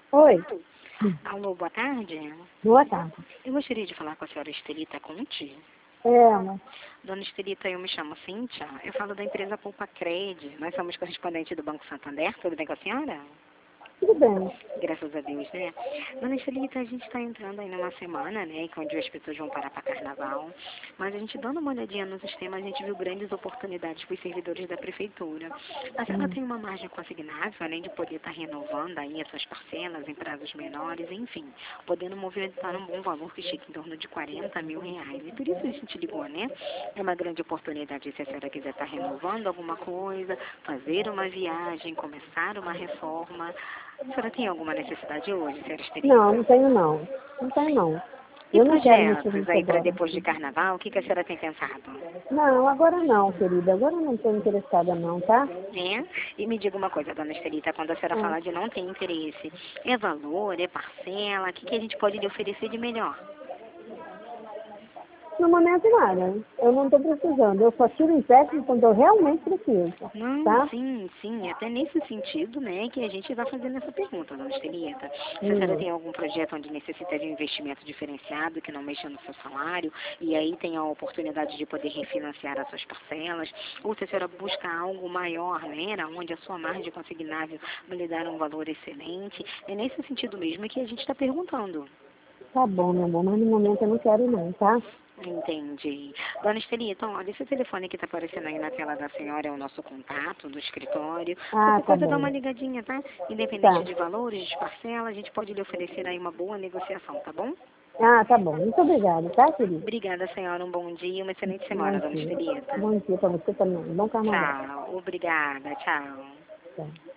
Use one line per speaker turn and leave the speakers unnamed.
Oi.
Alô, boa tarde.
Boa tarde.
Eu gostaria de falar com a senhora Estelita Conte.
Mas
Dona Estelita, eu me chamo Cíntia. Eu falo da empresa Poupa Cred. Nós somos correspondente do Banco Santander. Tudo bem com a senhora?
tudo bem.
Graças a Deus, né? Dona Estelita, a gente está entrando aí numa semana, né, onde as pessoas vão parar para carnaval. Mas a gente dando uma olhadinha no sistema, a gente viu grandes oportunidades para os servidores da prefeitura. A senhora tem uma margem consignável, além de poder estar renovando aí as suas parcelas em prazos menores, enfim, podendo movimentar um bom valor que chega em torno de R$ 40 mil. E por isso a gente ligou, né? É uma grande oportunidade se a senhora quiser estar renovando alguma coisa, fazer uma viagem, começar uma reforma. A senhora tem alguma necessidade hoje, senhora Estelita?
Não tenho não. Não tenho não.
E
Eu não quero mexer
projetos
nisso
aí para
agora.
depois de carnaval, o que a senhora tem pensado?
Não, agora não, querida. Agora eu não estou interessada não, tá?
É? E me diga uma coisa, dona Estelita, quando a senhora
Ah,
fala de não ter interesse, é valor, é parcela, o que a gente pode lhe oferecer de melhor?
no momento nada. Eu não estou precisando. Eu só tiro empréstimo quando eu realmente preciso,
Não,
tá?
sim, até nesse sentido, né, que a gente vai fazendo essa pergunta, dona Estelita. Se a senhora tem algum projeto onde necessita de um investimento diferenciado, que não mexa no seu salário, e aí tem a oportunidade de poder refinanciar as suas parcelas, ou se a senhora busca algo maior, né, onde a sua margem consignável vai lhe dar um valor excelente, é nesse sentido mesmo que a gente está perguntando.
Tá bom, meu amor, mas no momento eu não quero não, tá?
Entendi. Dona Estelita, olha, esse telefone que está aparecendo aí na tela da senhora é o nosso contato do escritório.
Ah,
Qualquer
tá
coisa, dá uma
bom.
ligadinha, tá? Independente
Tá.
de valores, de parcela, a gente pode lhe oferecer aí uma boa negociação, tá bom?
Ah, tá bom. Muito obrigada, tá, querida?
Obrigada, senhora. Um bom dia e uma excelente
Bom
semana, Dona
dia.
Estelita.
Bom dia pra você também. Bom carnaval.
Tchau. Obrigada. Tchau.
Tchau.